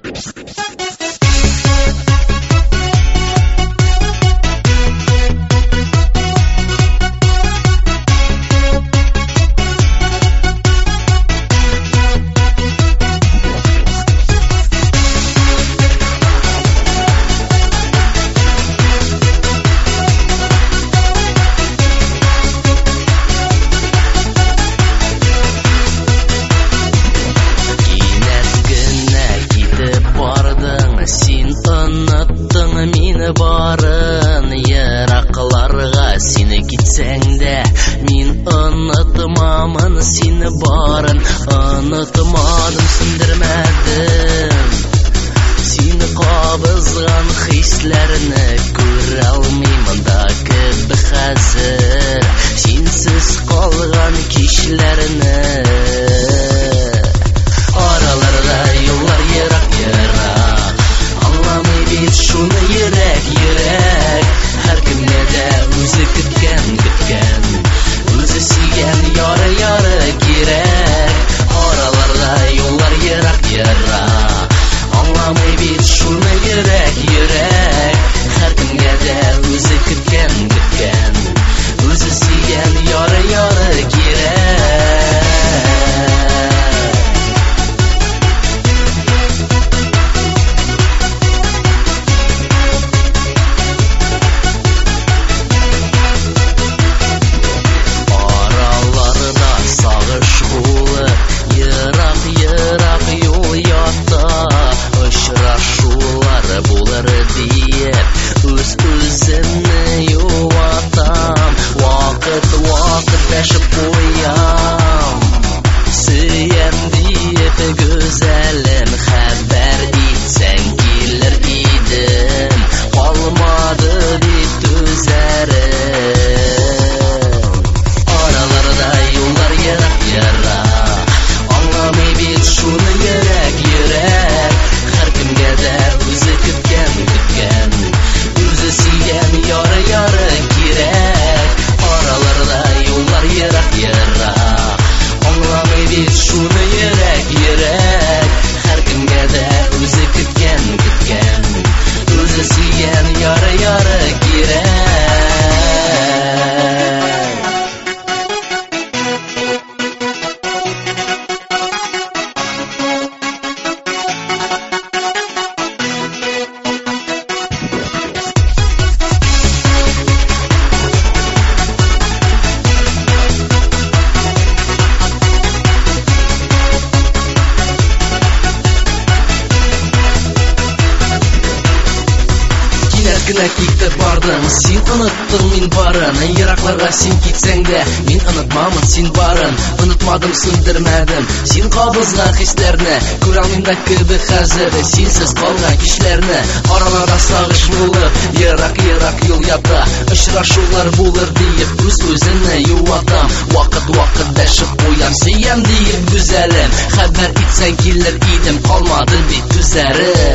Барын ерақларға сені кетсең де мен ұнытмамын сені барын ұнытмадым сөндірмәдім сені қабызған хисләріні көре алмаймын да кебі хәзір сенсіз қалған кешләріні араларда юллар ерақ аңламай бит шуны йөрәк һәр кемгә дә үзе көткән үзе сөйгән яры кирәк араларда юллар ерак аңламый бит шуны йөрәк һәр кемгә дә үзе көткән үзе сөйгән яры кирәк Ерак юл ята очрашулар булыр диеп үз-үземне юатам вакыт дәшеп куям сөям диеп гүзәлем хәбәр итсәң килер идем калмады дип түзәрем араларда юллар ерак шуны йөрәк һәр кемгә дә үзе көткән үзе сөйгән яры кирәк араларда юллар ерак аңламый бит шуны йөрәк һәр кемгә дә үзе көткән үзе сөйгән яры кирәк Китеп бардым, син оныттың мин барын Еракларга син китсәң дә мин онытмамын син барын Онытмадым, сүндермәдем син кабызган хисләрне Күрә алмыйм да кебе хәзер синсез калган кичләрне Араларда сагыш булып, ерак юл ята Очрашулар булыр диеп үз-үземне юатам Вакыт дәшеп куям сөям диеп гүзәлем Хәбәр итсәң килер идем калмады бит түзәрем